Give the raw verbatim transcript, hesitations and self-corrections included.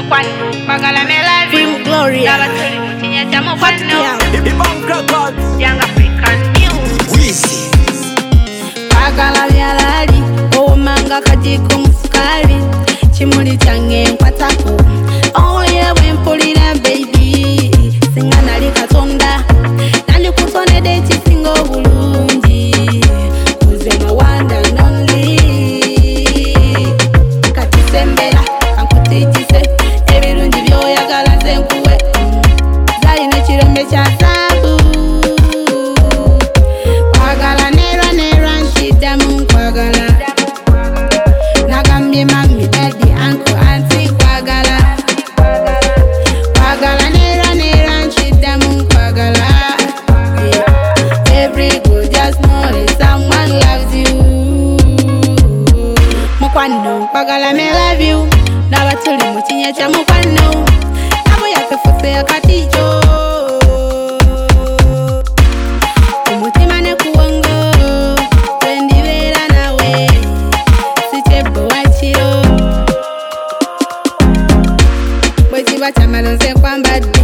Bagala me love you. Gloria. Lava tuli mutinya chamo kwano. Young African news. Wheezy. Bagala byalali. Omanga kajiko musukali. Chimuli change nkwatako. Only when mpulira baby. Singa nali katonda. Nali kusonede chisingo bulungi. Kuze mawanda nonly. Katisembera. Kankutijise. Ebirungi byoyagala zenkuwe. Zalina kirembe kya saabu. Kwagala nera nera nshiddamu nkwagala. Nagambye mami daddy uncle auntie kwagala. Kwagala nera nera nshiddamu nkwagala. Yeah. Every good just know that someone loves you. Mukwano kwagala me love you. Naba tuli mu kinnya kya mukwano. Nabo yakefuse akatijo. Umutima ne kuwongo. Wendibeera nawe. Sikyebbo wakiro. Bwe kiba kyamala nze nkwambadde.